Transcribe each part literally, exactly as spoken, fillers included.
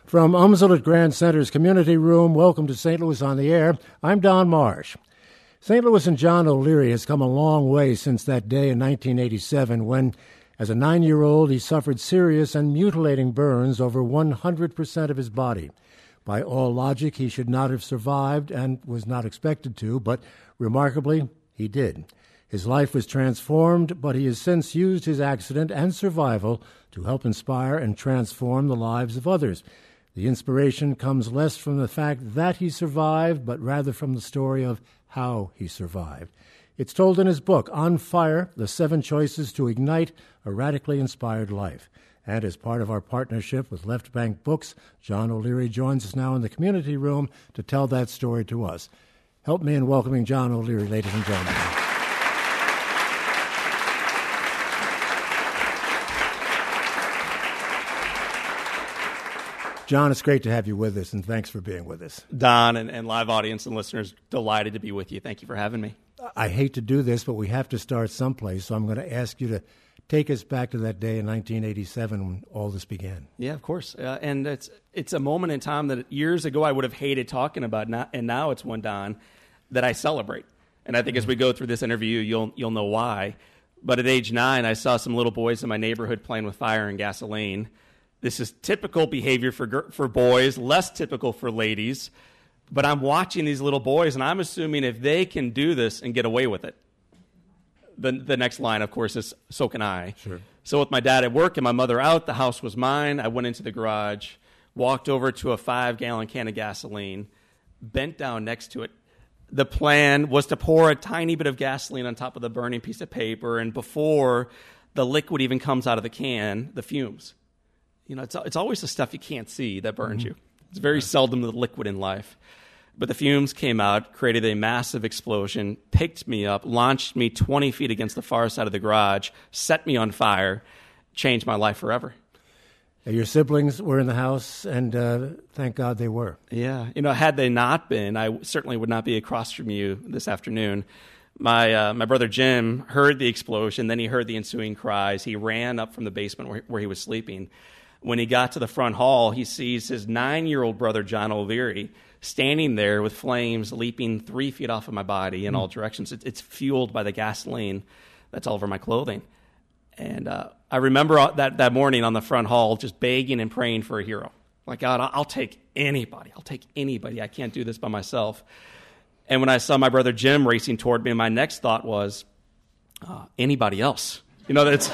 From Umsel at Grand Center's Community Room, welcome to Saint Louis on the Air. I'm Don Marsh. Saint Louis and John O'Leary has come a long way since that day in nineteen eighty-seven when, as a nine-year-old, he suffered serious and mutilating burns over one hundred percent of his body. By all logic, he should not have survived and was not expected to, but remarkably, he did. His life was transformed, but he has since used his accident and survival to help inspire and transform the lives of others. The inspiration comes less from the fact that he survived, but rather from the story of how he survived. It's told in his book, On Fire, The Seven Choices to Ignite a Radically Inspired Life. And as part of our partnership with Left Bank Books, John O'Leary joins us now in the community room to tell that story to us. Help me in welcoming John O'Leary, ladies and gentlemen. John, it's great to have you with us, and thanks for being with us. Don and, and live audience and listeners, delighted to be with you. Thank you for having me. I hate to do this, but we have to start someplace, so I'm going to ask you to take us back to that day in nineteen eighty-seven when all this began. Yeah, of course. Uh, and it's it's a moment in time that years ago I would have hated talking about, not, and now it's one, Don, that I celebrate. And I think as we go through this interview, you'll you'll know why. But at age nine, I saw some little boys in my neighborhood playing with fire and gasoline. This is typical behavior for for boys, less typical for ladies. But I'm watching these little boys, and I'm assuming if they can do this and get away with it, the the next line, of course, is so can I. Sure. So with my dad at work and my mother out, the house was mine. I went into the garage, walked over to a five-gallon can of gasoline, bent down next to it. The plan was to pour a tiny bit of gasoline on top of the burning piece of paper, and before the liquid even comes out of the can, the fumes. You know, it's it's always the stuff you can't see that burns mm-hmm. you. It's very seldom the liquid in life. But the fumes came out, created a massive explosion, picked me up, launched me twenty feet against the far side of the garage, set me on fire, changed my life forever. Your siblings were in the house, and uh, thank God they were. Yeah. You know, had they not been, I certainly would not be across from you this afternoon. My uh, my brother Jim heard the explosion, then he heard the ensuing cries. He ran up from the basement where, where he was sleeping. When he got to the front hall, he sees his nine-year-old brother, John O'Leary, standing there with flames leaping three feet off of my body in mm. all directions. It, it's fueled by the gasoline that's all over my clothing. And uh, I remember that, that morning on the front hall just begging and praying for a hero. Like, God, I'll, I'll take anybody. I'll take anybody. I can't do this by myself. And when I saw my brother Jim racing toward me, my next thought was, uh, anybody else? You know, that's...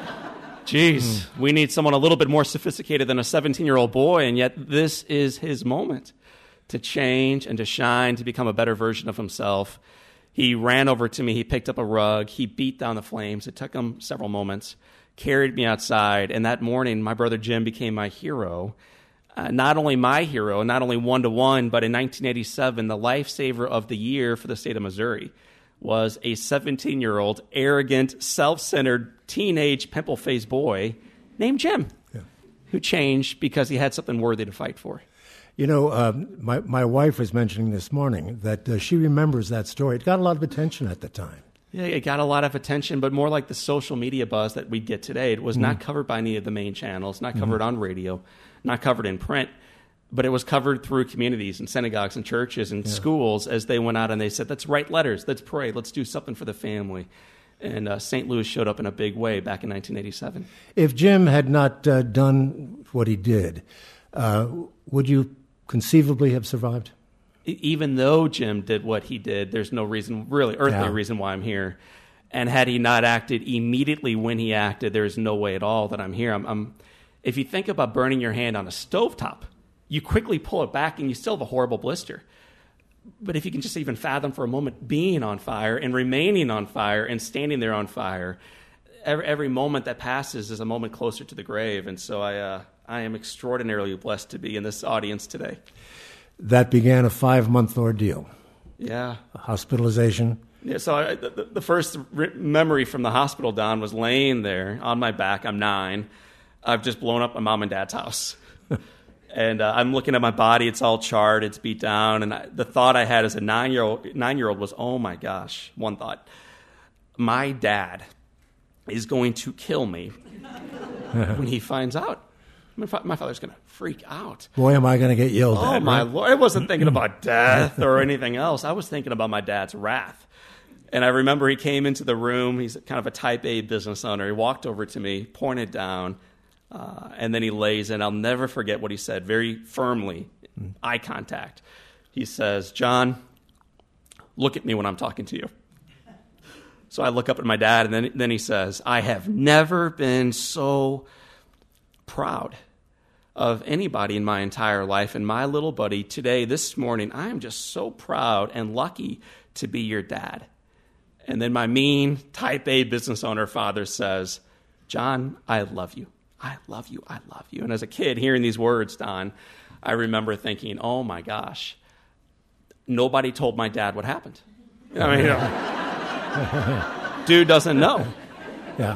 Geez, mm. we need someone a little bit more sophisticated than a seventeen-year-old boy, and yet this is his moment to change and to shine, to become a better version of himself. He ran over to me. He picked up a rug. He beat down the flames. It took him several moments, carried me outside, and that morning, my brother Jim became my hero. Uh, not only my hero, not only one-to-one, but in nineteen eighty-seven, the lifesaver of the year for the state of Missouri was a seventeen-year-old, arrogant, self-centered, teenage, pimple-faced boy named Jim, yeah. who changed because he had something worthy to fight for. You know, um, my, my wife was mentioning this morning that uh, she remembers that story. It got a lot of attention at the time. Yeah, it got a lot of attention, but more like the social media buzz that we get today. It was mm-hmm. not covered by any of the main channels, not covered mm-hmm. on radio, not covered in print. But it was covered through communities and synagogues and churches and yeah. schools as they went out and they said, let's write letters, let's pray, let's do something for the family. And uh, Saint Louis showed up in a big way back in nineteen eighty-seven. If Jim had not uh, done what he did, uh, would you conceivably have survived? Even though Jim did what he did, there's no reason, really earthly yeah. reason why I'm here. And had he not acted immediately when he acted, there's no way at all that I'm here. I'm, I'm, if you think about burning your hand on a stovetop, you quickly pull it back and you still have a horrible blister. But if you can just even fathom for a moment being on fire and remaining on fire and standing there on fire, every, every moment that passes is a moment closer to the grave. And so I, uh, I am extraordinarily blessed to be in this audience today. That began a five-month ordeal. Yeah. Hospitalization. Yeah, so I, the, the first re- memory from the hospital, Don, was laying there on my back. I'm nine. I've just blown up my mom and dad's house. And uh, I'm looking at my body. It's all charred. It's beat down. And I, the thought I had as a nine-year-old nine-year-old was, oh, my gosh, one thought. My dad is going to kill me when he finds out. My, fa- my father's going to freak out. Boy, am I going to get yelled oh, at. Oh, my right? Lord. I wasn't thinking about death or anything else. I was thinking about my dad's wrath. And I remember he came into the room. He's kind of a type A business owner. He walked over to me, pointed down, uh, and then he lays in. I'll never forget what he said very firmly, mm. eye contact. He says, John, look at me when I'm talking to you. So I look up at my dad, and then, then he says, I have never been so proud of anybody in my entire life. And my little buddy, today, this morning, I am just so proud and lucky to be your dad. And then my mean type A business owner father says, John, I love you. I love you. I love you. And as a kid, hearing these words, Don, I remember thinking, oh my gosh, nobody told my dad what happened. I mean, you know, dude doesn't know. Yeah.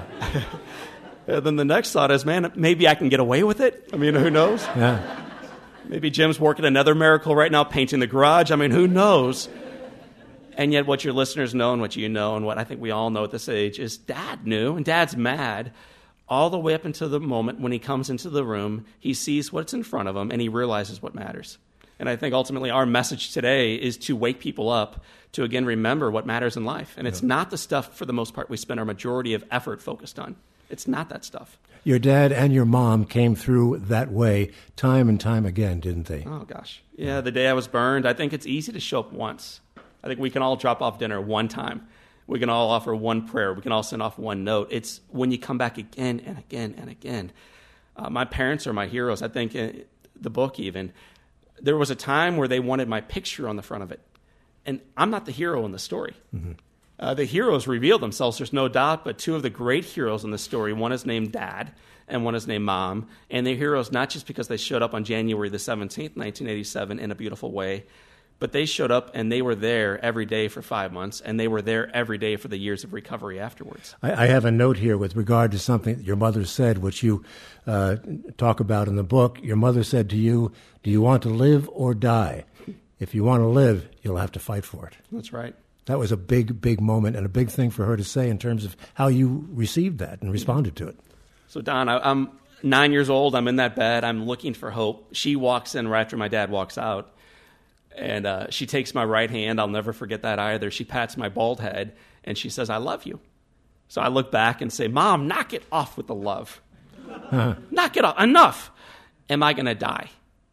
And then the next thought is, man, maybe I can get away with it. I mean, who knows? Yeah. Maybe Jim's working another miracle right now, painting the garage. I mean, who knows? And yet what your listeners know and what you know and what I think we all know at this age is Dad knew, and Dad's mad all the way up until the moment when he comes into the room, he sees what's in front of him, and he realizes what matters. And I think ultimately our message today is to wake people up to, again, remember what matters in life. And it's yeah. not the stuff, for the most part, we spend our majority of effort focused on. It's not that stuff. Your dad and your mom came through that way time and time again, didn't they? Oh, gosh. Yeah, the day I was burned, I think it's easy to show up once. I think we can all drop off dinner one time. We can all offer one prayer. We can all send off one note. It's when you come back again and again and again. Uh, my parents are my heroes. I think in the book even, there was a time where they wanted my picture on the front of it. And I'm not the hero in the story. Mm-hmm. Uh, the heroes reveal themselves, there's no doubt, but two of the great heroes in the story, one is named Dad and one is named Mom. And they're heroes not just because they showed up on January the seventeenth, nineteen eighty-seven in a beautiful way, but they showed up and they were there every day for five months, and they were there every day for the years of recovery afterwards. I, I have a note here with regard to something that your mother said, which you uh, talk about in the book. Your mother said to you, do you want to live or die? If you want to live, you'll have to fight for it. That's right. That was a big, big moment and a big thing for her to say in terms of how you received that and responded to it. So, Don, I, I'm nine years old. I'm in that bed. I'm looking for hope. She walks in right after my dad walks out. And uh, she takes my right hand. I'll never forget that either. She pats my bald head, and she says, I love you. So I look back and say, Mom, knock it off with the love. Uh-huh. Knock it off. Enough. Am I going to die?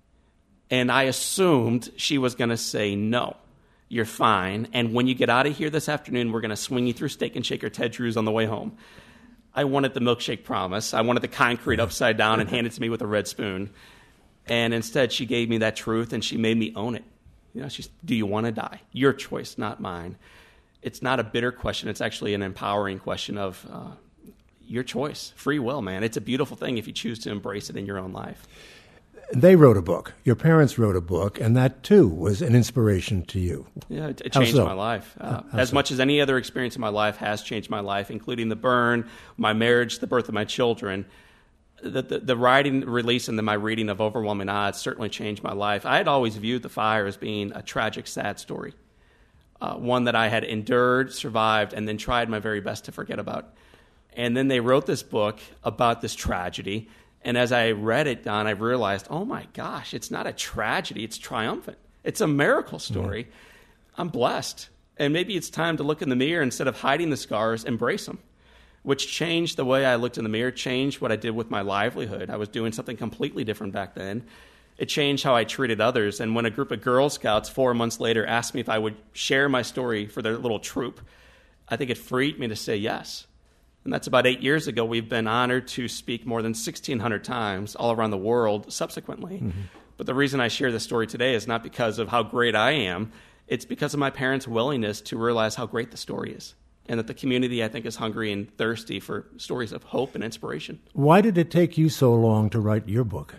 And I assumed she was going to say, no, you're fine. And when you get out of here this afternoon, we're going to swing you through Steak and Shake or Ted Drew's on the way home. I wanted the milkshake promise. I wanted the concrete upside down and handed it to me with a red spoon. And instead, she gave me that truth, and she made me own it. You know, she's, do you want to die? Your choice, not mine. It's not a bitter question. It's actually an empowering question of uh, your choice, free will, man. It's a beautiful thing if you choose to embrace it in your own life. They wrote a book. Your parents wrote a book, and that, too, was an inspiration to you. Yeah, it, it changed so? my life. Uh, How as so? much as any other experience in my life has changed my life, including the burn, my marriage, the birth of my children. The, the, the writing, release, and then my reading of Overwhelming Odds certainly changed my life. I had always viewed the fire as being a tragic, sad story, uh, one that I had endured, survived, and then tried my very best to forget about. And then they wrote this book about this tragedy, and as I read it, Don, I realized, oh my gosh, it's not a tragedy, it's triumphant. It's a miracle story. Mm-hmm. I'm blessed. And maybe it's time to look in the mirror instead of hiding the scars, embrace them. Which changed the way I looked in the mirror, changed what I did with my livelihood. I was doing something completely different back then. It changed how I treated others. And when a group of Girl Scouts four months later asked me if I would share my story for their little troop, I think it freed me to say yes. And that's about eight years ago. We've been honored to speak more than sixteen hundred times all around the world subsequently. Mm-hmm. But the reason I share this story today is not because of how great I am. It's because of my parents' willingness to realize how great the story is. And that the community, I think, is hungry and thirsty for stories of hope and inspiration. Why did it take you so long to write your book?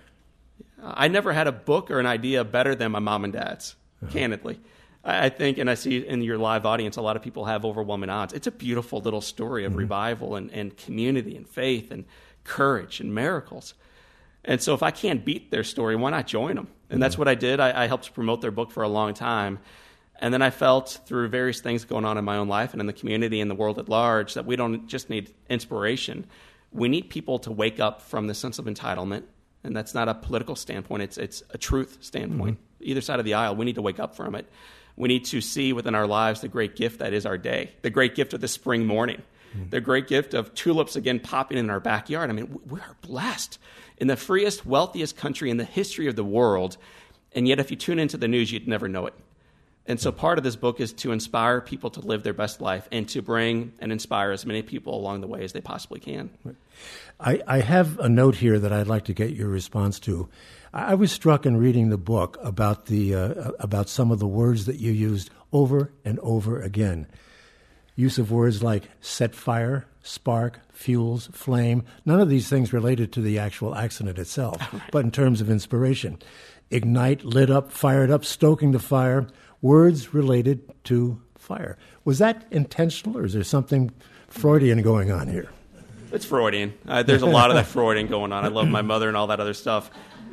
I never had a book or an idea better than my mom and dad's, uh-huh. candidly. I think, and I see in your live audience, a lot of people have Overwhelming Odds. It's a beautiful little story of mm-hmm. revival and, and community and faith and courage and miracles. And so if I can't beat their story, why not join them? And mm-hmm. that's what I did. I, I helped promote their book for a long time. And then I felt through various things going on in my own life and in the community and the world at large that we don't just need inspiration. We need people to wake up from the sense of entitlement And that's not a political standpoint. It's it's a truth standpoint. Mm-hmm. Either side of the aisle, we need to wake up from it. We need to see within our lives the great gift that is our day, the great gift of the spring morning, mm-hmm. the great gift of tulips again popping in our backyard. I mean, we are blessed in the freest, wealthiest country in the history of the world. And yet if you tune into the news, you'd never know it. And so part of this book is to inspire people to live their best life and to bring and inspire as many people along the way as they possibly can. I, I have a note here that I'd like to get your response to. I was struck in reading the book about the uh, about some of the words that you used over and over again. Use of words like set fire, spark, fuels, flame. None of these things related to the actual accident itself, right. But in terms of inspiration. Ignite, lit up, fired up, stoking the fire. Words related to fire. Was that intentional, or is there something Freudian going on here? It's Freudian. Uh, there's a lot of that Freudian going on. I love my mother and all that other stuff.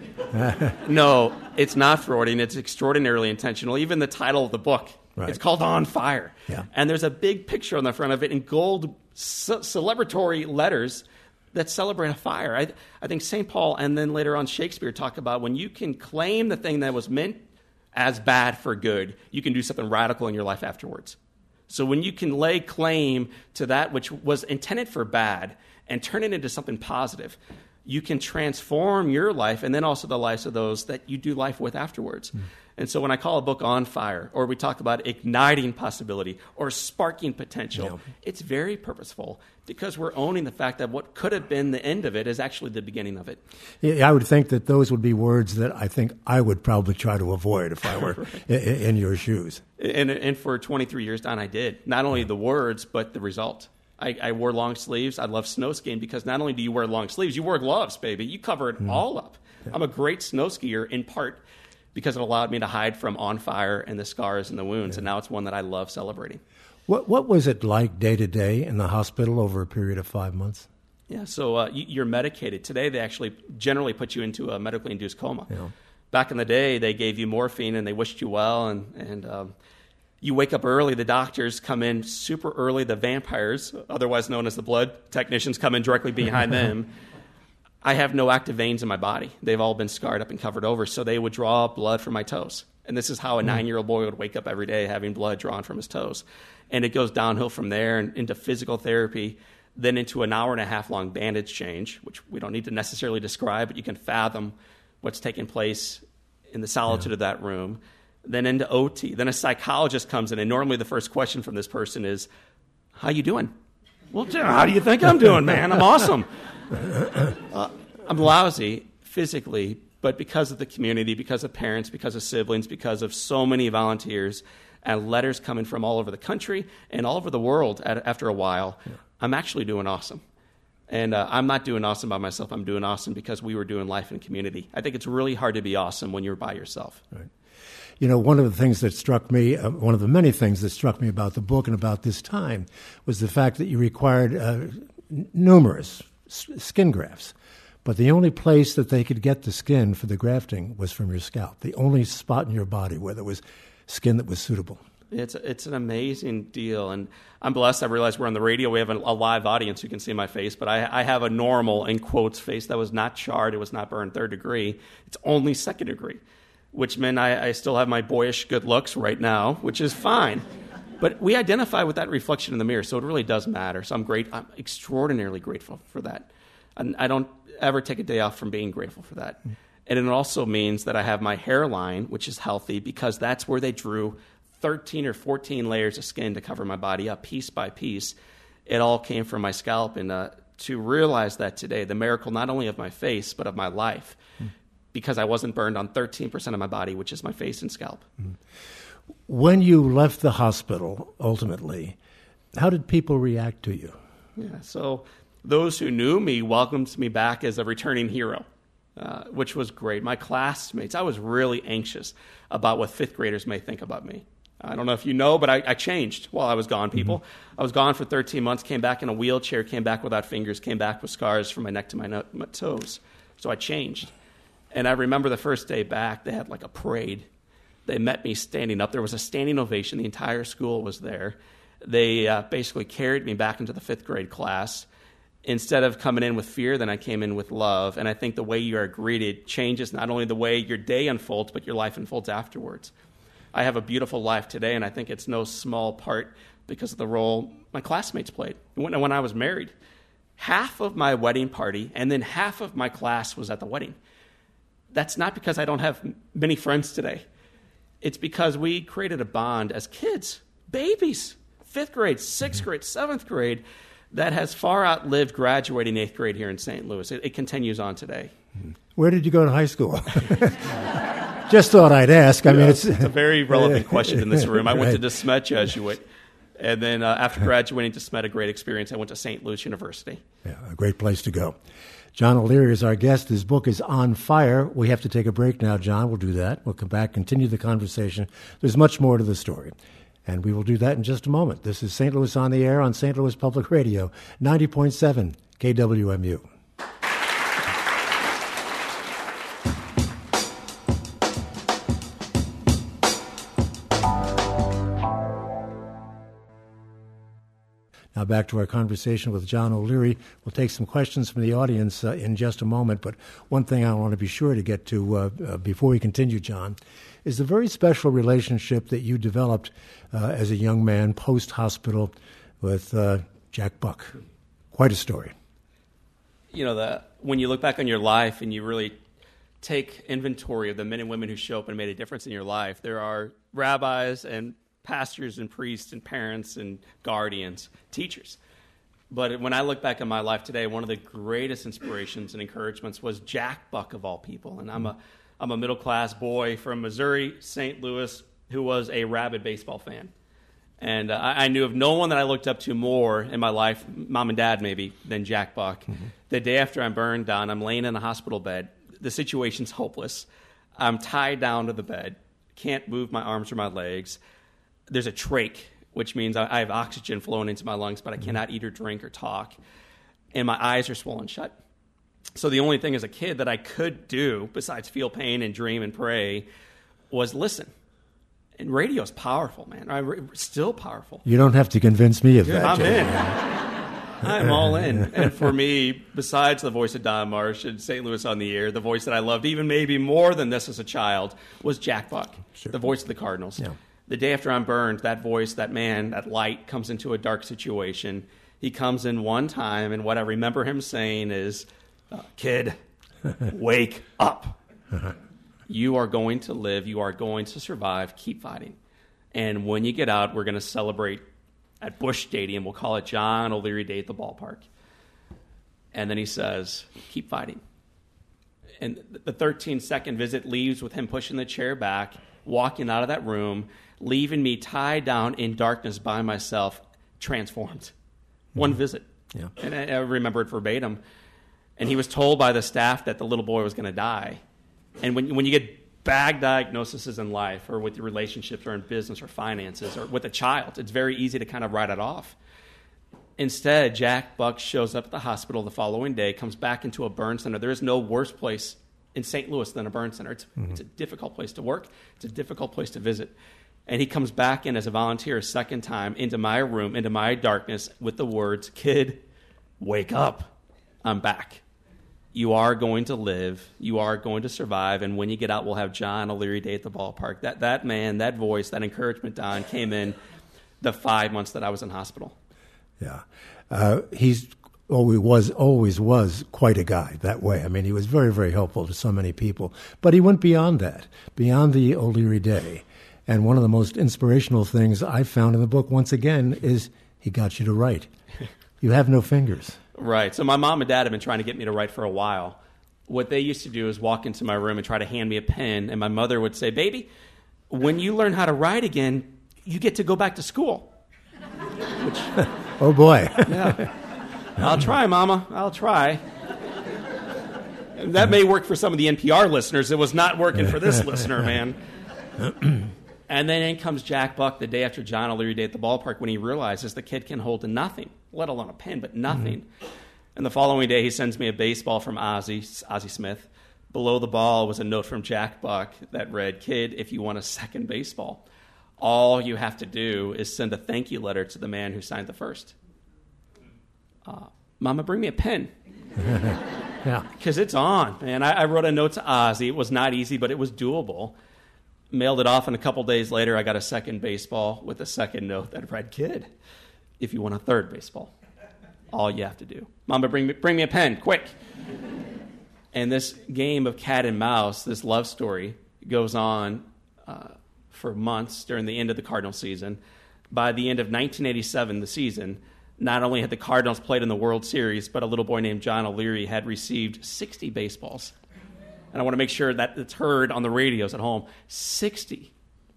No, it's not Freudian. It's extraordinarily intentional. Even the title of the book, right. It's called On Fire. Yeah. And there's a big picture on the front of it in gold ce- celebratory letters that celebrate a fire. I, I think Saint Paul and then later on Shakespeare talk about when you can claim the thing that was meant as bad for good, you can do something radical in your life afterwards. So when you can lay claim to that which was intended for bad and turn it into something positive, you can transform your life and then also the lives of those that you do life with afterwards. Mm. And so when I call a book On Fire, or we talk about igniting possibility or sparking potential, yeah. It's very purposeful because we're owning the fact that what could have been the end of it is actually the beginning of it. Yeah, I would think that those would be words that I think I would probably try to avoid if I were right. in, in your shoes. And, and for twenty-three years, Don, I did. Not only the words, but the result. I, I wore long sleeves. I love snow skiing because not only do you wear long sleeves, you wear gloves, baby. You cover it mm. all up. Yeah. I'm a great snow skier in part because it allowed me to hide from On Fire and the scars and the wounds, yeah. And now it's one that I love celebrating. What what was it like day to day in the hospital over a period of five months? Yeah, so uh, you're medicated. Today they actually generally put you into a medically induced coma. Yeah. Back in the day, they gave you morphine and they wished you well, and, and um, you wake up early. The doctors come in super early. The vampires, otherwise known as the blood technicians, come in directly behind them. I have no active veins in my body. They've all been scarred up and covered over, so they would draw blood from my toes. And this is how a nine-year-old boy would wake up every day having blood drawn from his toes. And it goes downhill from there and into physical therapy, then into an hour and a half long bandage change, which we don't need to necessarily describe, but you can fathom what's taking place in the solitude yeah. of that room. Then into O T. Then a psychologist comes in, and normally the first question from this person is, how you doing? Well, how do you think I'm doing, man? I'm awesome. Uh, I'm lousy physically, but because of the community, because of parents, because of siblings, because of so many volunteers, and letters coming from all over the country and all over the world at, after a while, yeah. I'm actually doing awesome. And uh, I'm not doing awesome by myself. I'm doing awesome because we were doing life in community. I think it's really hard to be awesome when you're by yourself. Right. You know, one of the things that struck me, uh, one of the many things that struck me about the book and about this time was the fact that you required uh, n- numerous s- skin grafts. But the only place that they could get the skin for the grafting was from your scalp, the only spot in your body where there was skin that was suitable. It's it's an amazing deal, and I'm blessed. I realize we're on the radio. We have a, a live audience who can see my face, but I, I have a normal, in quotes, face that was not charred. It was not burned third degree. It's only second degree, which meant I, I still have my boyish good looks right now, which is fine. But we identify with that reflection in the mirror, so it really does matter. So I'm great. I'm extraordinarily grateful for that. And I don't ever take a day off from being grateful for that. Mm. And it also means that I have my hairline, which is healthy, because that's where they drew thirteen or fourteen layers of skin to cover my body up piece by piece. It all came from my scalp. And uh, to realize that today, the miracle not only of my face, but of my life, mm. because I wasn't burned on thirteen percent of my body, which is my face and scalp. Mm. When you left the hospital, ultimately, how did people react to you? Yeah, so those who knew me welcomed me back as a returning hero, uh, which was great. My classmates, I was really anxious about what fifth graders may think about me. I don't know if you know, but I, I changed while I was gone, people. Mm-hmm. I was gone for thirteen months, came back in a wheelchair, came back without fingers, came back with scars from my neck to my, no- my toes. So I changed. And I remember the first day back, they had like a parade. They met me standing up. There was a standing ovation. The entire school was there. They uh, basically carried me back into the fifth grade class. Instead of coming in with fear, then I came in with love. And I think the way you are greeted changes not only the way your day unfolds, but your life unfolds afterwards. I have a beautiful life today, and I think it's no small part because of the role my classmates played. When, when I was married, half of my wedding party and then half of my class was at the wedding. That's not because I don't have many friends today. It's because we created a bond as kids, babies, fifth grade, sixth grade, seventh grade, that has far outlived graduating eighth grade here in Saint Louis. It, it continues on today. Where did you go to high school? Just thought I'd ask. I yeah, mean, it's, it's a very relevant question in this room. I went right. to De Smet Jesuit, and then uh, after graduating De Smet, a great experience, I went to Saint Louis University. Yeah, a great place to go. John O'Leary is our guest. His book is On Fire. We have to take a break now, John. We'll do that. We'll come back, continue the conversation. There's much more to the story, and we will do that in just a moment. This is Saint Louis on the Air on Saint Louis Public Radio, ninety point seven K W M U. Now back to our conversation with John O'Leary. We'll take some questions from the audience uh, in just a moment, but one thing I want to be sure to get to uh, uh, before we continue, John, is the very special relationship that you developed uh, as a young man post-hospital with uh, Jack Buck. Quite a story. You know, the, when you look back on your life and you really take inventory of the men and women who show up and made a difference in your life, there are rabbis and pastors and priests and parents and guardians, teachers. But when I look back on my life today, one of the greatest inspirations and encouragements was Jack Buck, of all people. And I'm a I'm a middle-class boy from Missouri, Saint Louis, who was a rabid baseball fan. And uh, I, I knew of no one that I looked up to more in my life, mom and dad maybe, than Jack Buck. Mm-hmm. The day after I'm burned down, I'm laying in a hospital bed. The situation's hopeless. I'm tied down to the bed, can't move my arms or my legs. There's a trach, which means I have oxygen flowing into my lungs, but I cannot eat or drink or talk. And my eyes are swollen shut. So the only thing as a kid that I could do, besides feel pain and dream and pray, was listen. And radio is powerful, man. I, still powerful. You don't have to convince me of that. I'm in. I'm all in. And for me, besides the voice of Don Marsh and Saint Louis on the Air, the voice that I loved even maybe more than this as a child was Jack Buck, sure. The voice of the Cardinals. Yeah. The day after I'm burned, that voice, that man, that light comes into a dark situation. He comes in one time, and what I remember him saying is, uh, kid, wake up. You are going to live. You are going to survive. Keep fighting. And when you get out, we're going to celebrate at Busch Stadium. We'll call it John O'Leary Day at the ballpark. And then he says, keep fighting. And the thirteen-second visit leaves with him pushing the chair back, walking out of that room, leaving me tied down in darkness by myself, transformed. Mm-hmm. One visit. Yeah. And I, I remember it verbatim. And he was told by the staff that the little boy was going to die. And when, when you get bad diagnoses in life or with your relationships or in business or finances or with a child, it's very easy to kind of write it off. Instead, Jack Buck shows up at the hospital the following day, comes back into a burn center. There is no worse place in Saint Louis than a burn center. It's, mm-hmm. it's a difficult place to work. It's a difficult place to visit. And he comes back in as a volunteer a second time into my room, into my darkness, with the words, kid, wake up. I'm back. You are going to live. You are going to survive. And when you get out, we'll have John O'Leary Day at the ballpark. That that man, that voice, that encouragement, Don, came in the five months that I was in hospital. Yeah. Uh, he's always was, always was quite a guy that way. I mean, he was very, very helpful to so many people. But he went beyond that, beyond the O'Leary Day. And one of the most inspirational things I found in the book, once again, is he got you to write. You have no fingers. Right. So my mom and dad have been trying to get me to write for a while. What they used to do is walk into my room and try to hand me a pen, and my mother would say, baby, when you learn how to write again, you get to go back to school. Which, oh, boy. Yeah. I'll try, Mama. I'll try. That may work for some of the N P R listeners. It was not working for this listener, man. And then in comes Jack Buck the day after John O'Leary Day at the ballpark when he realizes the kid can hold to nothing, let alone a pen, but nothing. Mm-hmm. And the following day, he sends me a baseball from Ozzie, Ozzie Smith. Below the ball was a note from Jack Buck that read, kid, if you want a second baseball, all you have to do is send a thank you letter to the man who signed the first. Uh, Mama, bring me a pen. Yeah. Because it's on, man. I, I wrote a note to Ozzy. It was not easy, but it was doable. Mailed it off, and a couple days later, I got a second baseball with a second note that read, "Kid, if you want a third baseball, all you have to do. Mama, bring me, bring me a pen, quick." And this game of cat and mouse, this love story, goes on uh, for months during the end of the Cardinals season. By the end of nineteen eighty-seven, the season, not only had the Cardinals played in the World Series, but a little boy named John O'Leary had received sixty baseballs. And I want to make sure that it's heard on the radios at home. sixty.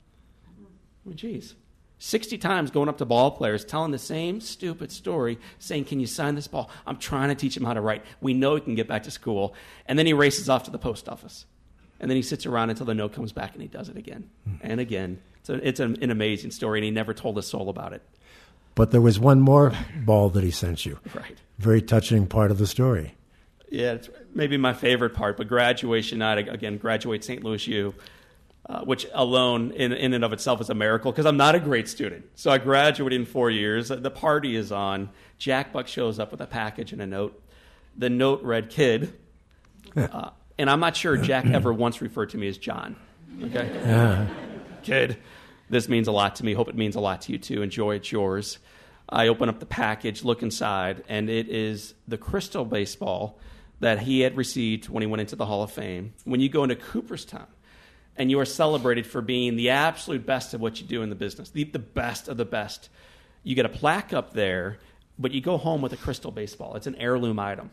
Well, geez. sixty times going up to ball players, telling the same stupid story, saying, "Can you sign this ball? I'm trying to teach him how to write. We know he can get back to school." And then he races off to the post office. And then he sits around until the note comes back, and he does it again and again. So it's an, an amazing story, and he never told a soul about it. But there was one more ball that he sent you. Right. Very touching part of the story. Yeah, it's maybe my favorite part, but graduation night, again, graduate Saint Louis U, uh, which alone in, in and of itself is a miracle because I'm not a great student. So I graduated in four years. The party is on. Jack Buck shows up with a package and a note. The note read, "Kid." Uh, and I'm not sure Jack ever once referred to me as John. Okay? Yeah. "Kid, this means a lot to me. Hope it means a lot to you too. Enjoy, it's yours." I open up the package, look inside, and it is the crystal baseball that he had received when he went into the Hall of Fame. When you go into Cooperstown and you are celebrated for being the absolute best of what you do in the business, the, the best of the best, you get a plaque up there, but you go home with a crystal baseball. It's an heirloom item.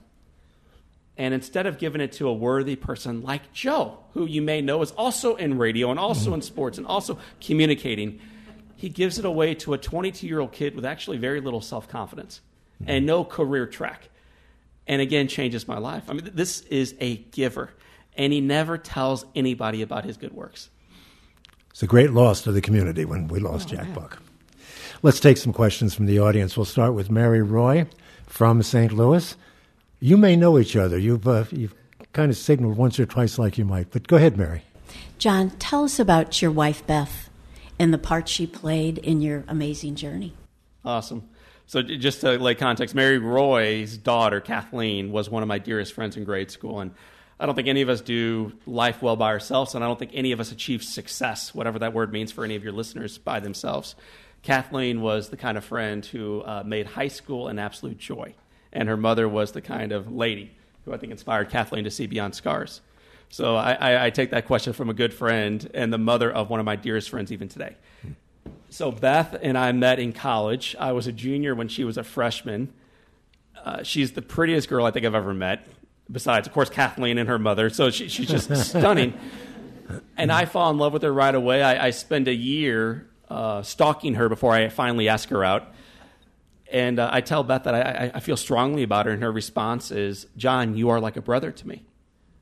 And instead of giving it to a worthy person like Joe, who you may know is also in radio and also in sports and also communicating, he gives it away to a twenty-two-year-old kid with actually very little self-confidence and no career track. And again, changes my life. I mean, this is a giver. And he never tells anybody about his good works. It's a great loss to the community when we lost oh, Jack man. Buck. Let's take some questions from the audience. We'll start with Mary Roy from Saint Louis. You may know each other. You've, uh, you've kind of signaled once or twice like you might. But go ahead, Mary. John, tell us about your wife, Beth, and the part she played in your amazing journey. Awesome. So just to lay context, Mary Roy's daughter, Kathleen, was one of my dearest friends in grade school. And I don't think any of us do life well by ourselves, and I don't think any of us achieve success, whatever that word means for any of your listeners, by themselves. Kathleen was the kind of friend who uh, made high school an absolute joy. And her mother was the kind of lady who I think inspired Kathleen to see beyond scars. So I, I, I take that question from a good friend and the mother of one of my dearest friends even today. So Beth and I met in college. I was a junior when she was a freshman. Uh, she's the prettiest girl I think I've ever met, besides, of course, Kathleen and her mother. So she, she's just stunning. And I fall in love with her right away. I, I spend a year uh, stalking her before I finally ask her out. And uh, I tell Beth that I, I feel strongly about her, and her response is, "John, you are like a brother to me."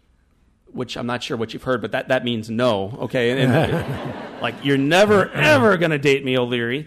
Which I'm not sure what you've heard, but that, that means no, okay? And, and, like, you're never, ever going to date me, O'Leary.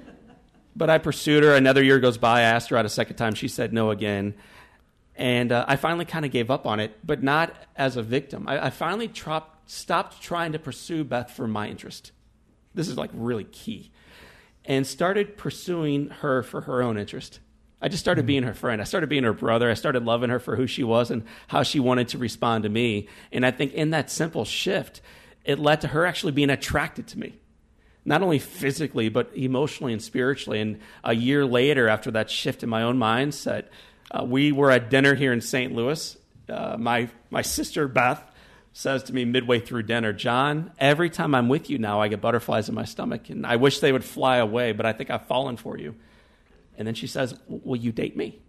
But I pursued her. Another year goes by. I asked her out a second time. She said no again. And uh, I finally kind of gave up on it, but not as a victim. I, I finally tro- stopped trying to pursue Beth for my interest. This is, like, really key. And started pursuing her for her own interest. I just started being her friend. I started being her brother. I started loving her for who she was and how she wanted to respond to me. And I think in that simple shift, it led to her actually being attracted to me, not only physically, but emotionally and spiritually. And a year later, after that shift in my own mindset, uh, we were at dinner here in Saint Louis. Uh, my, my sister, Beth, says to me midway through dinner, "John, every time I'm with you now, I get butterflies in my stomach, and I wish they would fly away, but I think I've fallen for you." And then she says, "Will you date me?"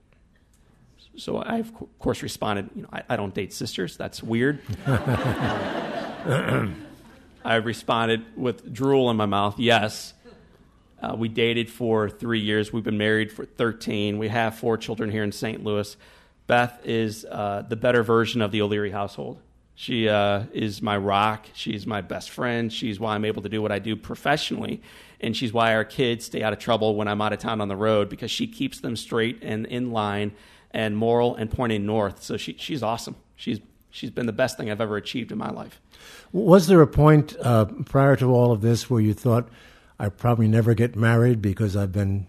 So I, of course, responded, you know, I, I don't date sisters. That's weird. I responded with drool in my mouth, yes. Uh, we dated for three years. We've been married for thirteen. We have four children here in Saint Louis. Beth is uh, the better version of the O'Leary household. She uh, is my rock. She's my best friend. She's why I'm able to do what I do professionally. And she's why our kids stay out of trouble when I'm out of town on the road, because she keeps them straight and in line and moral and pointing north. So she, she's awesome. She's she's been the best thing I've ever achieved in my life. Was there a point uh, prior to all of this where you thought, "I probably never get married because I've been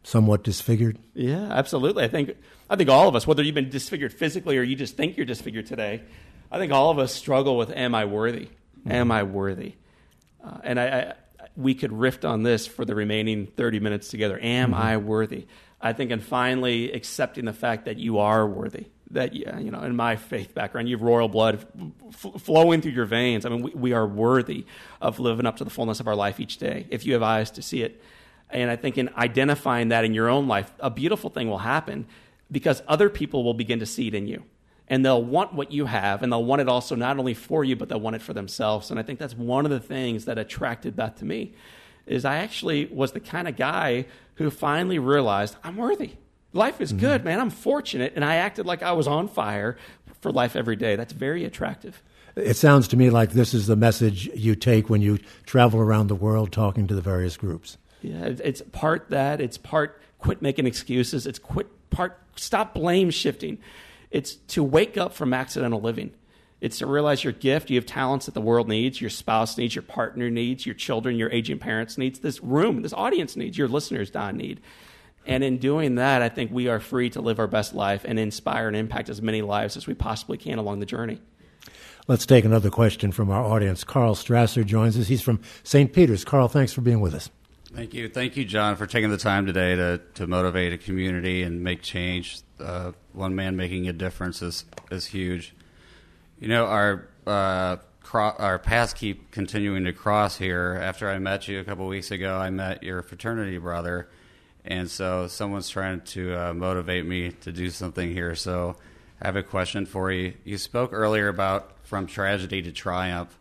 somewhat disfigured? Yeah, absolutely. I think I think all of us, whether you've been disfigured physically or you just think you're disfigured today, I think all of us struggle with, am I worthy? Mm-hmm. Am I worthy? Uh, and I, I, we could riff on this for the remaining thirty minutes together. Am mm-hmm. I worthy? I think in finally accepting the fact that you are worthy. That, you know, in my faith background, you have royal blood f- flowing through your veins. I mean, we, we are worthy of living up to the fullness of our life each day, if you have eyes to see it. And I think in identifying that in your own life, a beautiful thing will happen because other people will begin to see it in you. And they'll want what you have, and they'll want it also not only for you, but they'll want it for themselves. And I think that's one of the things that attracted Beth to me, is I actually was the kind of guy who finally realized I'm worthy. Life is good, man. I'm fortunate, and I acted like I was on fire for life every day. That's very attractive. It sounds to me like this is the message you take when you travel around the world talking to the various groups. Yeah, it's part that. It's part quit making excuses. It's quit part stop blame shifting. It's to wake up from accidental living. It's to realize your gift. You have talents that the world needs, your spouse needs, your partner needs, your children, your aging parents needs, this room, this audience needs, your listeners, Don, need. And in doing that, I think we are free to live our best life and inspire and impact as many lives as we possibly can along the journey. Let's take another question from our audience. Carl Strasser joins us. He's from Saint Peter's. Carl, thanks for being with us. Thank you. Thank you, John, for taking the time today to, to motivate a community and make change. Uh, one man making a difference is, is huge. You know, our uh, cro- our paths keep continuing to cross here. After I met you a couple weeks ago, I met your fraternity brother. And so someone's trying to uh, motivate me to do something here. So I have a question for you. You spoke earlier about from tragedy to triumph.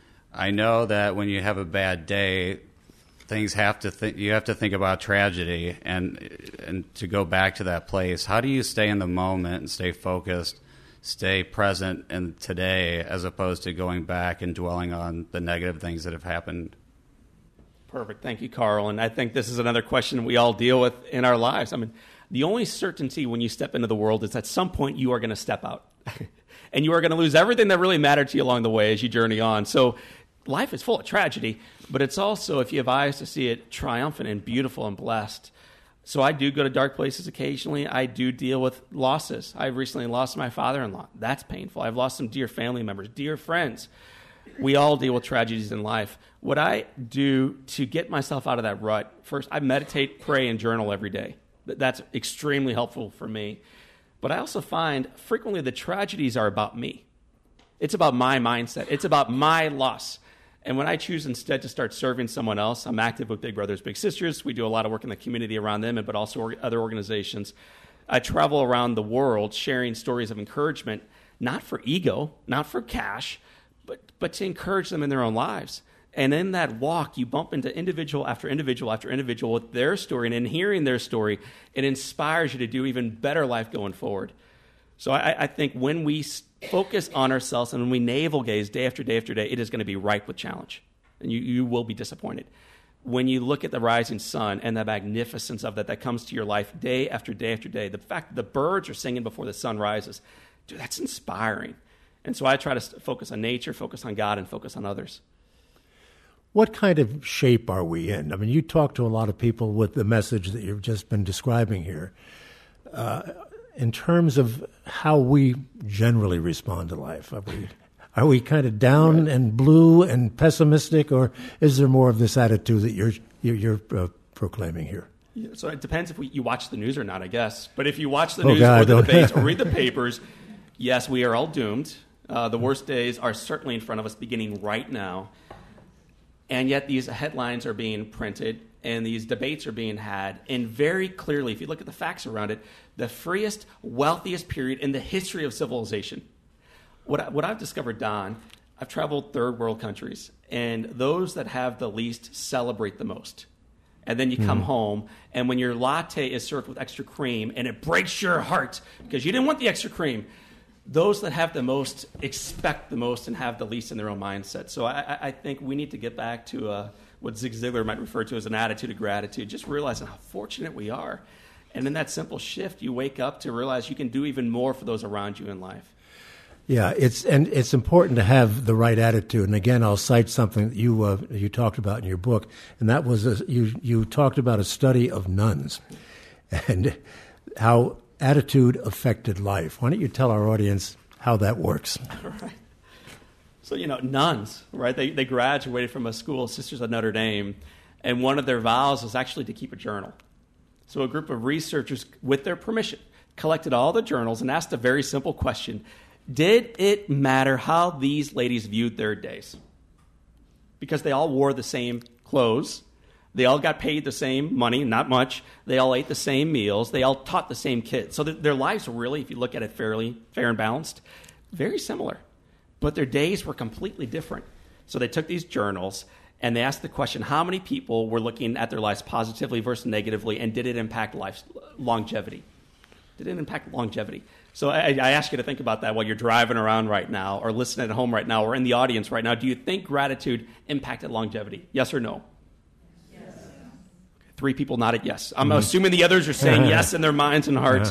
I know that when you have a bad day, things have to think. You have to think about tragedy and and to go back to that place. How do you stay in the moment and stay focused, stay present in today, as opposed to going back and dwelling on the negative things that have happened? Perfect. Thank you, Carl. And I think this is another question we all deal with in our lives. I mean, the only certainty when you step into the world is at some point you are going to step out. And you are going to lose everything that really mattered to you along the way as you journey on. So life is full of tragedy, but it's also, if you have eyes to see it, triumphant and beautiful and blessed. So I do go to dark places occasionally. I do deal with losses. I recently lost my father-in-law. That's painful. I've lost some dear family members, dear friends. We all deal with tragedies in life. What I do to get myself out of that rut, first, I meditate, pray, and journal every day. That's extremely helpful for me. But I also find frequently the tragedies are about me. It's about my mindset. It's about my loss. And when I choose instead to start serving someone else, I'm active with Big Brothers Big Sisters. We do a lot of work in the community around them, but also other organizations. I travel around the world sharing stories of encouragement, not for ego, not for cash, but but to encourage them in their own lives. And in that walk, you bump into individual after individual after individual with their story. And in hearing their story, it inspires you to do even better life going forward. So I, I think when we focus on ourselves and when we navel gaze day after day after day, it is going to be ripe with challenge. And you, you will be disappointed. When you look at the rising sun and the magnificence of that that comes to your life day after day after day, the fact that the birds are singing before the sun rises, dude, that's inspiring. And so I try to focus on nature, focus on God, and focus on others. What kind of shape are we in? I mean, you talk to a lot of people with the message that you've just been describing here. Uh, in terms of how we generally respond to life, are we, are we kind of down and blue and pessimistic, or is there more of this attitude that you're you're, you're uh, proclaiming here? Yeah, so it depends if we, you watch the news or not, I guess. But if you watch the oh, news God, or the don't. debates or read the papers, yes, we are all doomed. Uh, the worst days are certainly in front of us, beginning right now. And yet these headlines are being printed and these debates are being had. And very clearly, if you look at the facts around it, the freest, wealthiest period in the history of civilization. What, I, what I've discovered, Don, I've traveled third world countries, and those that have the least celebrate the most. And then you come mm. home, and when your latte is served with extra cream, and it breaks your heart because you didn't want the extra cream, those that have the most expect the most and have the least in their own mindset. So I, I think we need to get back to uh, what Zig Ziglar might refer to as an attitude of gratitude, just realizing how fortunate we are. And in that simple shift, you wake up to realize you can do even more for those around you in life. Yeah, it's and it's important to have the right attitude. And again, I'll cite something that you uh, you talked about in your book, and that was a, you you talked about a study of nuns. and how attitude affected life. Why don't you tell our audience how that works? Right. So, you know, nuns, right? They, they graduated from a school, Sisters of Notre Dame, and one of their vows was actually to keep a journal. So a group of researchers, with their permission, collected all the journals and asked a very simple question. Did it matter how these ladies viewed their days? Because they all wore the same clothes. They all got paid the same money, not much. They all ate the same meals. They all taught the same kids. So th- their lives were really, if you look at it fairly, fair and balanced, very similar. But their days were completely different. So they took these journals and they asked the question, how many people were looking at their lives positively versus negatively, and did it impact life longevity? Did it impact longevity? So I, I ask you to think about that while you're driving around right now or listening at home right now or in the audience right now. Do you think gratitude impacted longevity? Yes or no? Three people nodded yes. I'm mm-hmm. assuming the others are saying yes in their minds and hearts.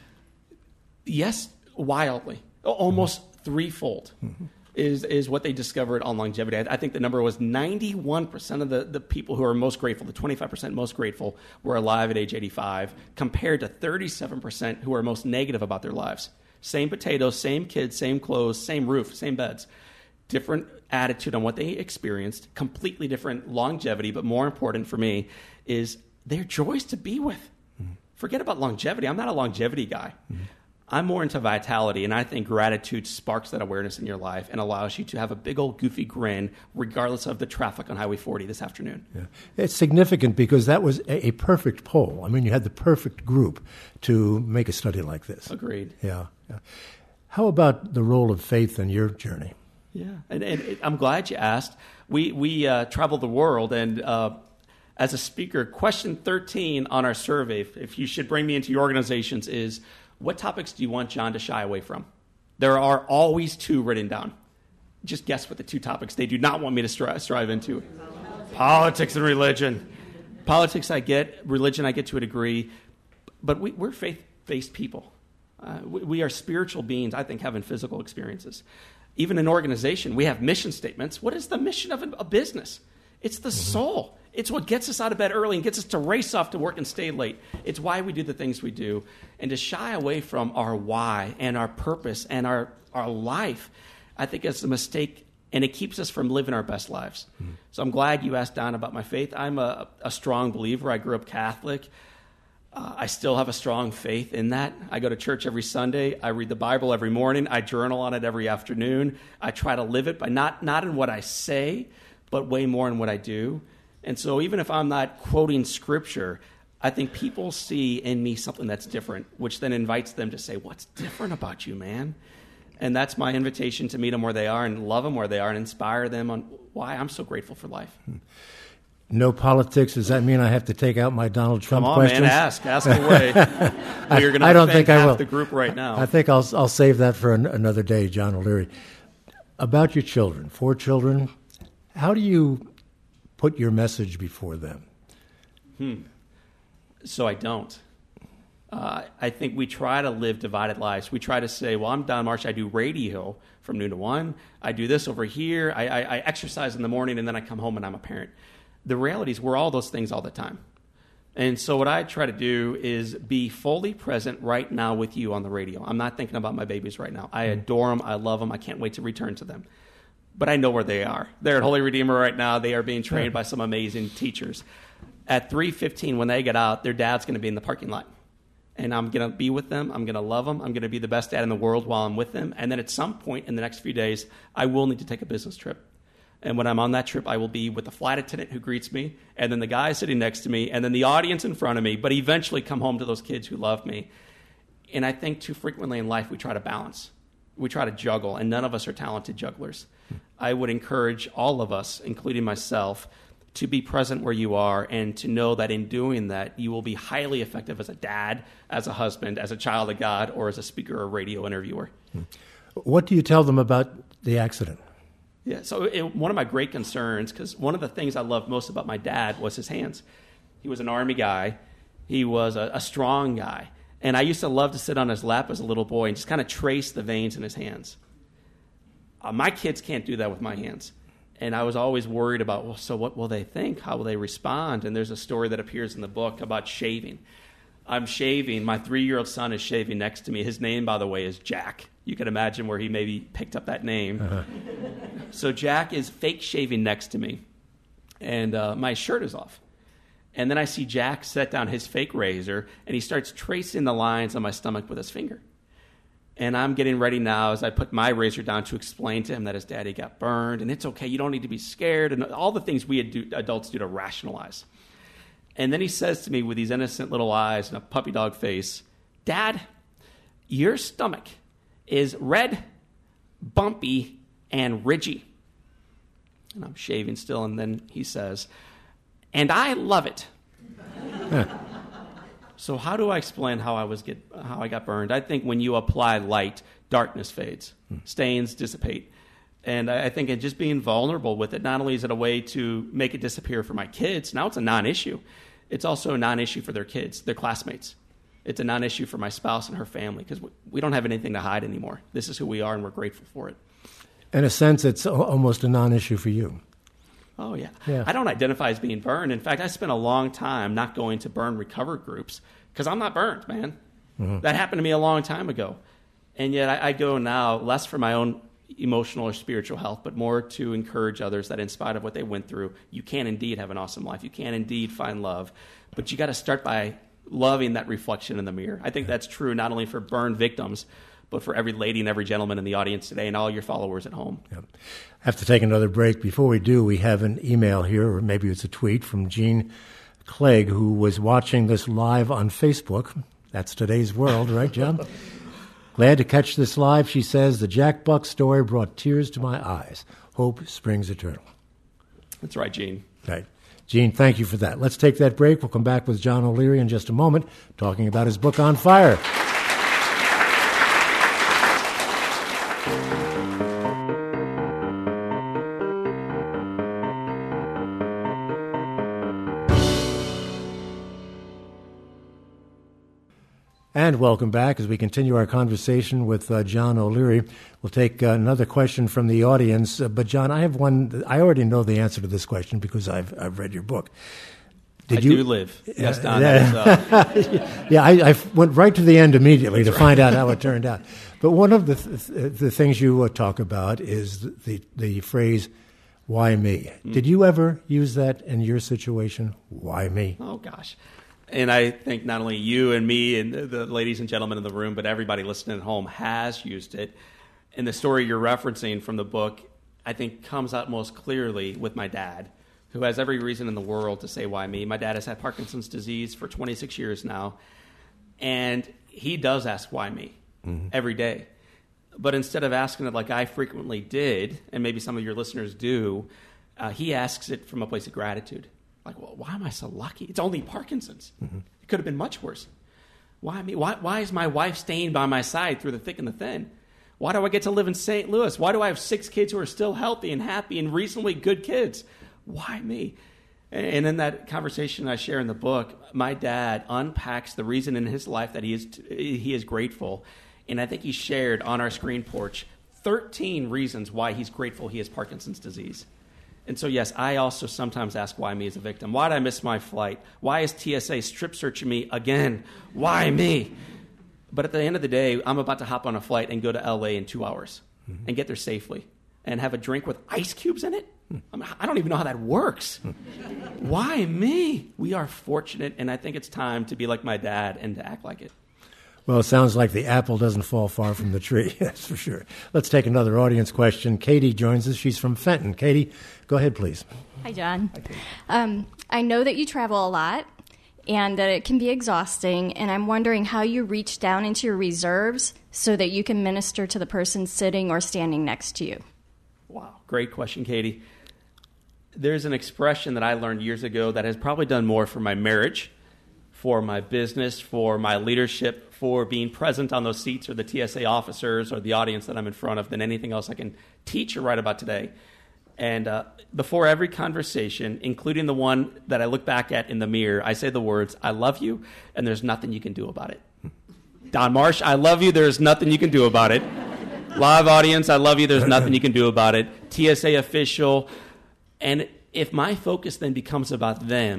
Yeah. Yes, wildly. Almost mm-hmm. threefold mm-hmm. is, is what they discovered on longevity. I, I think the number was ninety-one percent of the, the people who are most grateful, the twenty-five percent most grateful, were alive at age eighty-five, compared to thirty-seven percent who are most negative about their lives. Same potatoes, same kids, same clothes, same roof, same beds. Different attitude on what they experienced, completely different longevity, but more important for me is they're joys to be with. Mm-hmm. Forget about longevity. I'm not a longevity guy. Mm-hmm. I'm more into vitality, and I think gratitude sparks that awareness in your life and allows you to have a big old goofy grin regardless of the traffic on Highway forty this afternoon. Yeah. It's significant because that was a, a perfect poll. I mean, you had the perfect group to make a study like this. Agreed. Yeah. yeah. How about the role of faith in your journey? Yeah, and, and it, I'm glad you asked. We, we uh, travel the world, and uh, as a speaker, question thirteen on our survey, if, if you should bring me into your organizations, is what topics do you want John to shy away from? There are always two written down. Just guess what the two topics they do not want me to stri- strive into. Politics. Politics and religion. Politics I get, religion I get to a degree, but we, we're faith-based people. Uh, we, we are spiritual beings, I think, having physical experiences. Even in organization, we have mission statements. What is the mission of a business? It's the mm-hmm. soul. It's what gets us out of bed early and gets us to race off to work and stay late. It's why we do the things we do. And to shy away from our why and our purpose and our, our life, I think it's a mistake, and it keeps us from living our best lives. Mm-hmm. So I'm glad you asked Don about my faith. I'm a, a strong believer. I grew up Catholic. Uh, I still have a strong faith in that. I go to church every Sunday. I read the Bible every morning. I journal on it every afternoon. I try to live it, but not, not in what I say, but way more in what I do. And so even if I'm not quoting Scripture, I think people see in me something that's different, which then invites them to say, what's different about you, man? And that's my invitation to meet them where they are and love them where they are and inspire them on why I'm so grateful for life. No politics. Does that mean I have to take out my Donald Trump Come on, questions? man, ask. Ask away. Well, you're going to I don't think I will. The group right now. I think I'll I'll save that for an, another day, John O'Leary. About your children, four children, how do you put your message before them? Hmm. So I don't. Uh, I think we try to live divided lives. We try to say, well, I'm Don Marsh. I do radio from noon to one. I do this over here. I, I, I exercise in the morning, and then I come home and I'm a parent. The reality is we're all those things all the time. And so what I try to do is be fully present right now with you on the radio. I'm not thinking about my babies right now. I adore them. I love them. I can't wait to return to them. But I know where they are. They're at Holy Redeemer right now. They are being trained by some amazing teachers. At three fifteen, when they get out, their dad's going to be in the parking lot. And I'm going to be with them. I'm going to love them. I'm going to be the best dad in the world while I'm with them. And then at some point in the next few days, I will need to take a business trip. And when I'm on that trip, I will be with the flight attendant who greets me, and then the guy sitting next to me, and then the audience in front of me, but eventually come home to those kids who love me. And I think too frequently in life we try to balance. We try to juggle, and none of us are talented jugglers. I would encourage all of us, including myself, to be present where you are and to know that in doing that, you will be highly effective as a dad, as a husband, as a child of God, or as a speaker or radio interviewer. What do you tell them about the accident? Yeah, so it, one of my great concerns, because one of the things I loved most about my dad was his hands. He was an Army guy. He was a, a strong guy. And I used to love to sit on his lap as a little boy and just kind of trace the veins in his hands. Uh, my kids can't do that with my hands. And I was always worried about, well, so what will they think? How will they respond? And there's a story that appears in the book about shaving. I'm shaving. My three-year-old son is shaving next to me. His name, by the way, is Jack. You can imagine where he maybe picked up that name. Uh-huh. So Jack is fake shaving next to me, and uh, my shirt is off. And then I see Jack set down his fake razor, and he starts tracing the lines on my stomach with his finger. And I'm getting ready now as I put my razor down to explain to him that his daddy got burned, and it's okay, you don't need to be scared, and all the things we do, adults do to rationalize. And then he says to me with these innocent little eyes and a puppy dog face, Dad, your stomach is red, bumpy, and ridgy. And I'm shaving still, and then he says, and I love it. So how do I explain how I was get how I got burned? I think when you apply light, darkness fades, stains dissipate. And I think it just being vulnerable with it, not only is it a way to make it disappear for my kids, now it's a non-issue. It's also a non-issue for their kids, their classmates. It's a non-issue for my spouse and her family because we don't have anything to hide anymore. This is who we are, and we're grateful for it. In a sense, it's almost a non-issue for you. Oh, yeah. yeah. I don't identify as being burned. In fact, I spent a long time not going to burn recovery groups because I'm not burned, man. Mm-hmm. That happened to me a long time ago. And yet I, I go now less for my own emotional or spiritual health, but more to encourage others that in spite of what they went through, you can indeed have an awesome life. You can indeed find love. But you got to start by loving that reflection in the mirror. I think that's true not only for burn victims, but for every lady and every gentleman in the audience today and all your followers at home. Yep. I have to take another break. Before we do, we have an email here, or maybe it's a tweet from Jean Clegg, who was watching this live on Facebook. That's today's world, right, John? Glad to catch this live. She says, the Jack Buck story brought tears to my eyes. Hope springs eternal. That's right, Jean. Right. Gene, thank you for that. Let's take that break. We'll come back with John O'Leary in just a moment, talking about his book, On Fire. And welcome back as we continue our conversation with uh, John O'Leary. We'll take uh, another question from the audience. Uh, but, John, I have one. I already know the answer to this question because I've I've read your book. Did I you, do live. Yes, Don. Uh, is, uh... yeah, I, I went right to the end immediately That's to right. find out how it turned out. But one of the th- the things you uh, talk about is the, the phrase, why me? Mm. Did you ever use that in your situation? Why me? Oh, gosh. And I think not only you and me and the ladies and gentlemen in the room, but everybody listening at home has used it. And the story you're referencing from the book, I think, comes out most clearly with my dad, who has every reason in the world to say, why me? My dad has had Parkinson's disease for twenty-six years now, and he does ask why me mm-hmm. every day. But instead of asking it like I frequently did, and maybe some of your listeners do, uh, he asks it from a place of gratitude. Like, well, why am I so lucky? It's only Parkinson's. Mm-hmm. It could have been much worse. Why me? Why, why is my wife staying by my side through the thick and the thin? Why do I get to live in Saint Louis? Why do I have six kids who are still healthy and happy and reasonably good kids? Why me? And, and in that conversation I share in the book, my dad unpacks the reason in his life that he is he is grateful. And I think he shared on our screen porch thirteen reasons why he's grateful he has Parkinson's disease. And so, yes, I also sometimes ask why me as a victim. Why did I miss my flight? Why is T S A strip searching me again? Why me? But at the end of the day, I'm about to hop on a flight and go to L A in two hours mm-hmm. and get there safely and have a drink with ice cubes in it? I mean, I don't even know how that works. Why me? We are fortunate, and I think it's time to be like my dad and to act like it. Well, it sounds like the apple doesn't fall far from the tree, that's for sure. Let's take another audience question. Katie joins us. She's from Fenton. Katie, go ahead, please. Hi, John. Hi, Katie. Um, I know that you travel a lot and that it can be exhausting, and I'm wondering how you reach down into your reserves so that you can minister to the person sitting or standing next to you. Wow, great question, Katie. There's an expression that I learned years ago that has probably done more for my marriage, for my business, for my leadership, for being present on those seats or the T S A officers or the audience that I'm in front of than anything else I can teach or write about today. And uh, before every conversation, including the one that I look back at in the mirror, I say the words, I love you, and there's nothing you can do about it. Don Marsh, I love you, there's nothing you can do about it. Live audience, I love you, there's nothing you can do about it. T S A official. And if my focus then becomes about them,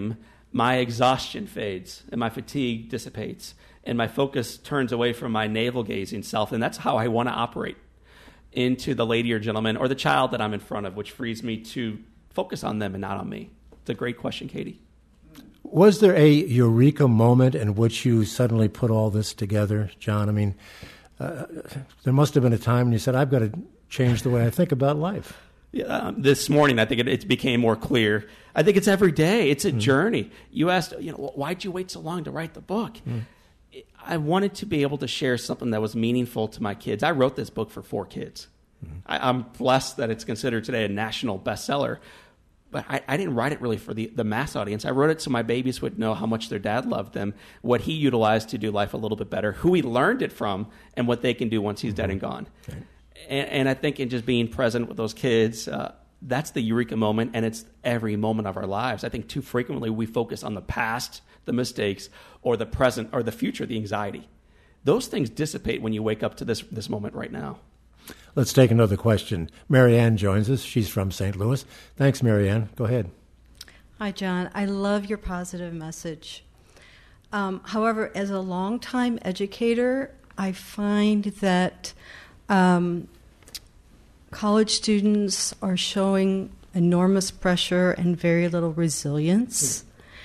my exhaustion fades and my fatigue dissipates and my focus turns away from my navel-gazing self, and that's how I want to operate, into the lady or gentleman or the child that I'm in front of, which frees me to focus on them and not on me. It's a great question, Katie. Was there a eureka moment in which you suddenly put all this together, John? I mean, uh, there must have been a time when you said, I've got to change the way I think about life. Yeah, um, this morning, I think it, it became more clear. I think it's every day. It's a mm. journey. You asked, you know, why'd you wait so long to write the book? Mm. I wanted to be able to share something that was meaningful to my kids. I wrote this book for four kids. Mm. I, I'm blessed that it's considered today a national bestseller. But I, I didn't write it really for the, the mass audience. I wrote it so my babies would know how much their dad loved them, what he utilized to do life a little bit better, who he learned it from, and what they can do once he's mm-hmm. dead and gone. Okay. And, and I think in just being present with those kids, uh, that's the eureka moment, and it's every moment of our lives. I think too frequently we focus on the past, the mistakes, or the present, or the future, the anxiety. Those things dissipate when you wake up to this this moment right now. Let's take another question. Marianne joins us. She's from Saint Louis. Thanks, Marianne. Go ahead. Hi, John. I love your positive message. Um, however, as a longtime educator, I find that um, college students are showing enormous pressure and very little resilience.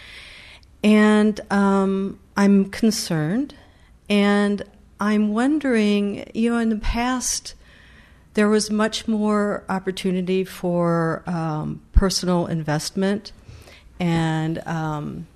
And um, I'm concerned. And I'm wondering, you know, in the past, there was much more opportunity for um, personal investment and um,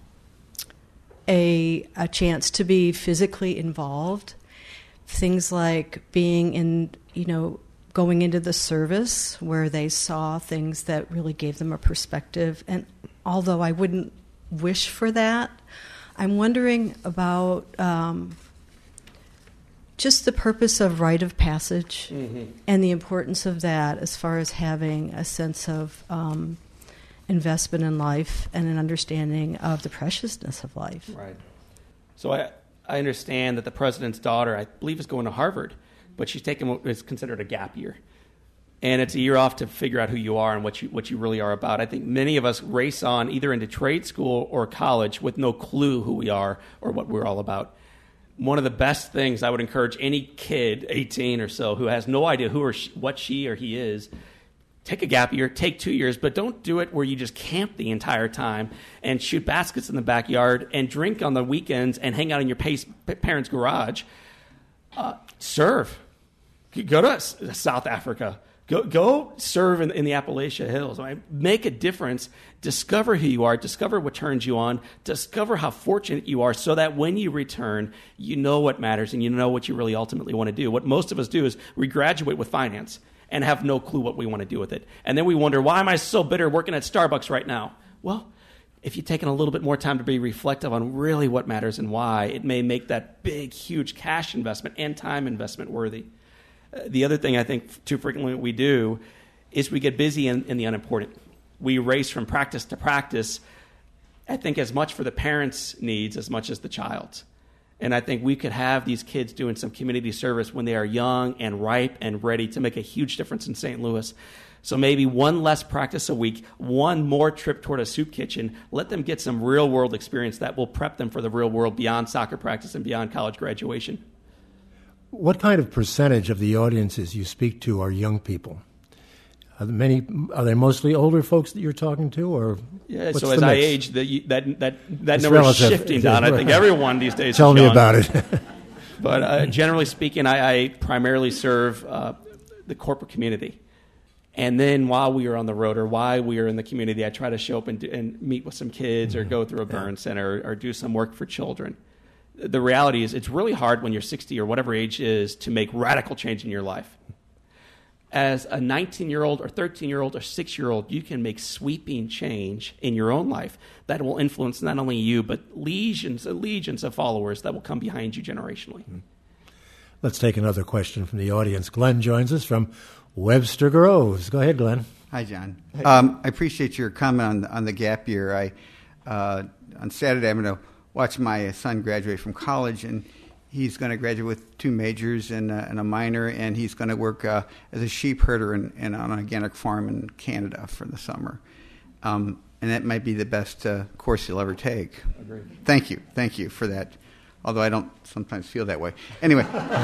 a, a chance to be physically involved. Things like being in, you know, going into the service where they saw things that really gave them a perspective. And although I wouldn't wish for that, I'm wondering about um, just the purpose of rite of passage mm-hmm. and the importance of that as far as having a sense of um, investment in life and an understanding of the preciousness of life. Right. So I I understand that the president's daughter, I believe, is going to Harvard, but she's taking what is considered a gap year. And it's a year off to figure out who you are and what you what you really are about. I think many of us race on either into trade school or college with no clue who we are or what we're all about. One of the best things I would encourage any kid, eighteen or so, who has no idea who or she, what she or he is, take a gap year, take two years, but don't do it where you just camp the entire time and shoot baskets in the backyard and drink on the weekends and hang out in your pace, parents' garage. Uh, serve. Go to South Africa. Go go serve in, in the Appalachia Hills. Right? Make a difference. Discover who you are. Discover what turns you on. Discover how fortunate you are so that when you return, you know what matters and you know what you really ultimately want to do. What most of us do is we graduate with finance and have no clue what we want to do with it. And then we wonder, why am I so bitter working at Starbucks right now? Well, if you've taken a little bit more time to be reflective on really what matters and why, it may make that big, huge cash investment and time investment worthy. The other thing I think too frequently we do is we get busy in, in the unimportant. We race from practice to practice, I think as much for the parents' needs as much as the child's. And I think we could have these kids doing some community service when they are young and ripe and ready to make a huge difference in Saint Louis. So maybe one less practice a week, one more trip toward a soup kitchen. Let them get some real-world experience that will prep them for the real world beyond soccer practice and beyond college graduation. What kind of percentage of the audiences you speak to are young people? Are there many? Are they mostly older folks that you're talking to, or yeah? What's So as the I mix? age, the, that that that It's number relative. is shifting down. I think everyone these days. Tell is me young. about it. But uh, generally speaking, I, I primarily serve uh, the corporate community. And then while we are on the road or while we are in the community, I try to show up and, do, and meet with some kids mm-hmm. or go through a burn yeah. center or, or do some work for children. The reality is it's really hard when you're sixty or whatever age is to make radical change in your life. As a nineteen-year-old or thirteen-year-old or six-year-old, you can make sweeping change in your own life that will influence not only you, but legions and legions of followers that will come behind you generationally. Mm-hmm. Let's take another question from the audience. Glenn joins us from Webster Groves. Go ahead, Glenn. Hi, John. Um, I appreciate your comment on, on the gap year. I uh, on Saturday, I'm going to watch my son graduate from college, and he's going to graduate with two majors and, uh, and a minor, and he's going to work uh, as a sheep herder in, in, on an organic farm in Canada for the summer. Um, and that might be the best uh, course you'll ever take. Agreed. Thank you. Thank you for that. Although I don't sometimes feel that way. Anyway.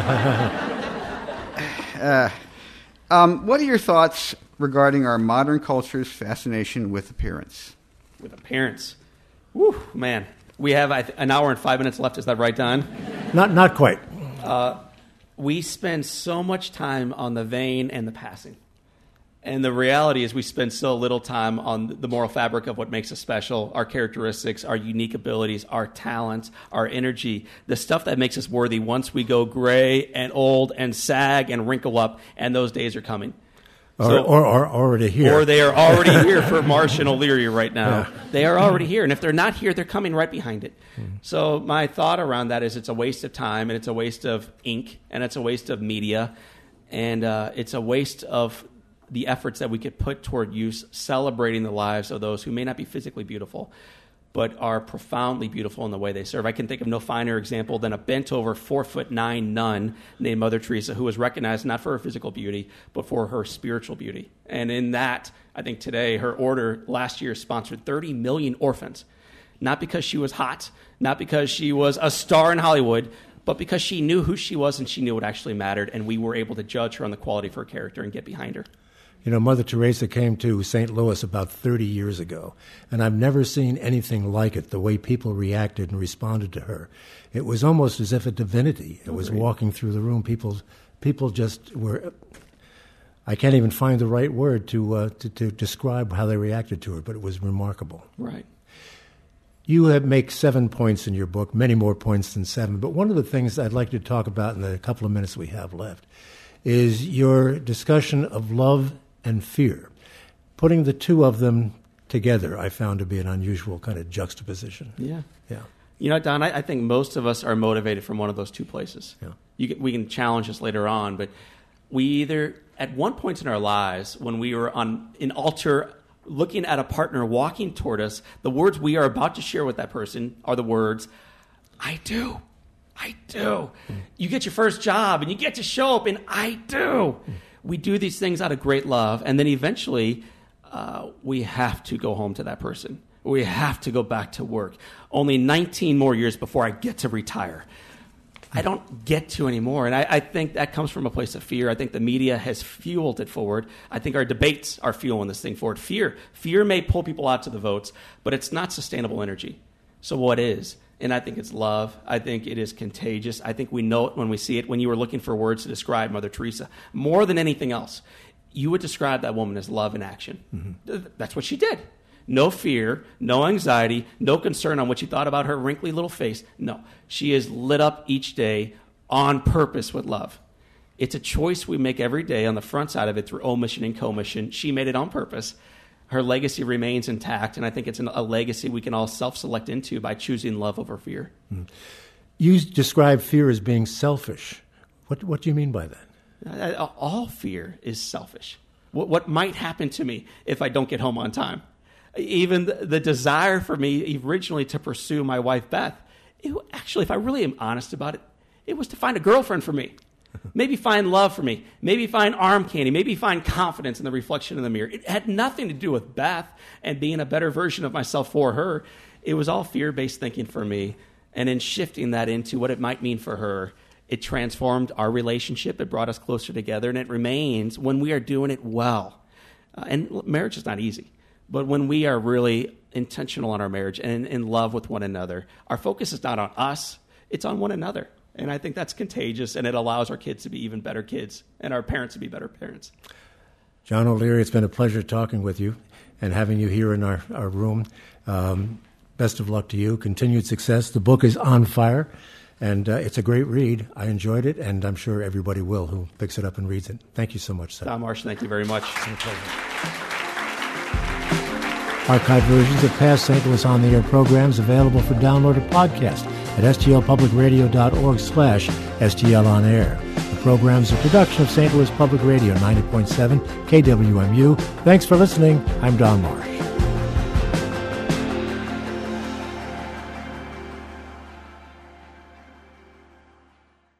uh, um, what are your thoughts regarding our modern culture's fascination with appearance? With appearance. Whew, man. We have I th- an hour and five minutes left. Is that right, Don? Not not quite. Uh, we spend so much time on the vain and the passing. And the reality is we spend so little time on the moral fabric of what makes us special, our characteristics, our unique abilities, our talents, our energy, the stuff that makes us worthy once we go gray and old and sag and wrinkle up, and those days are coming. Or, So, or, or already here. Or they are already here for Marsh and O'Leary right now. Yeah. They are already here. And if they're not here, they're coming right behind it. Mm. So my thought around that is it's a waste of time, and it's a waste of ink, and it's a waste of media, and uh, it's a waste of the efforts that we could put toward use celebrating the lives of those who may not be physically beautiful, but are profoundly beautiful in the way they serve. I can think of no finer example than a bent-over, four-foot-nine nun named Mother Teresa, who was recognized not for her physical beauty, but for her spiritual beauty. And in that, I think today, her order last year sponsored thirty million orphans, not because she was hot, not because she was a star in Hollywood, but because she knew who she was and she knew what actually mattered, and we were able to judge her on the quality of her character and get behind her. You know, Mother Teresa came to Saint Louis about thirty years ago, and I've never seen anything like it, the way people reacted and responded to her. It was almost as if a divinity. It was walking through the room. People people just were, I can't even find the right word to, uh, to, to describe how they reacted to her, but it was remarkable. Right. You have make seven points in your book, many more points than seven, but one of the things I'd like to talk about in the couple of minutes we have left is your discussion of love and fear. Putting the two of them together, I found to be an unusual kind of juxtaposition. Yeah. Yeah. You know, Don, I, I think most of us are motivated from one of those two places. Yeah. You can, we can challenge this later on, but we either, at one point in our lives, when we were on an altar looking at a partner walking toward us, the words we are about to share with that person are the words, I do. I do. Mm. You get your first job, and you get to show up, and I do. Mm. We do these things out of great love, and then eventually uh, we have to go home to that person. We have to go back to work. Only nineteen more years before I get to retire. I don't get to anymore, and I, I think that comes from a place of fear. I think the media has fueled it forward. I think our debates are fueling this thing forward. Fear. Fear may pull people out to the votes, but it's not sustainable energy. So what is? And I think it's love. I think it is contagious. I think we know it when we see it. When you were looking for words to describe Mother Teresa, more than anything else, you would describe that woman as love in action. Mm-hmm. That's what she did. No fear, no anxiety, no concern on what you thought about her wrinkly little face. No, she is lit up each day on purpose with love. It's a choice we make every day on the front side of it through omission and commission. She made it on purpose. Her legacy remains intact, and I think it's an, a legacy we can all self-select into by choosing love over fear. Mm. You describe fear as being selfish. What, what do you mean by that? Uh, all fear is selfish. What, what might happen to me if I don't get home on time? Even the, the desire for me originally to pursue my wife, Beth, it, actually, if I really am honest about it, it was to find a girlfriend for me. Maybe find love for me. Maybe find arm candy. Maybe find confidence in the reflection in the mirror. It had nothing to do with Beth and being a better version of myself for her. It was all fear-based thinking for me. And in shifting that into what it might mean for her, it transformed our relationship. It brought us closer together. And it remains when we are doing it well. Uh, and marriage is not easy. But when we are really intentional in our marriage and in love with one another, our focus is not on us. It's on one another. And I think that's contagious, and it allows our kids to be even better kids and our parents to be better parents. John O'Leary, it's been a pleasure talking with you and having you here in our, our room. Um, best of luck to you. Continued success. The book is on fire, and uh, it's a great read. I enjoyed it, and I'm sure everybody will who picks it up and reads it. Thank you so much, sir. Don Marsh, thank you very much. It's a pleasure. Archived versions of past Saint Louis On the Air programs available for download or podcast at stlpublicradio.org slash STL On Air. The program is a production of Saint Louis Public Radio, ninety point seven K W M U. Thanks for listening. I'm Don Marsh.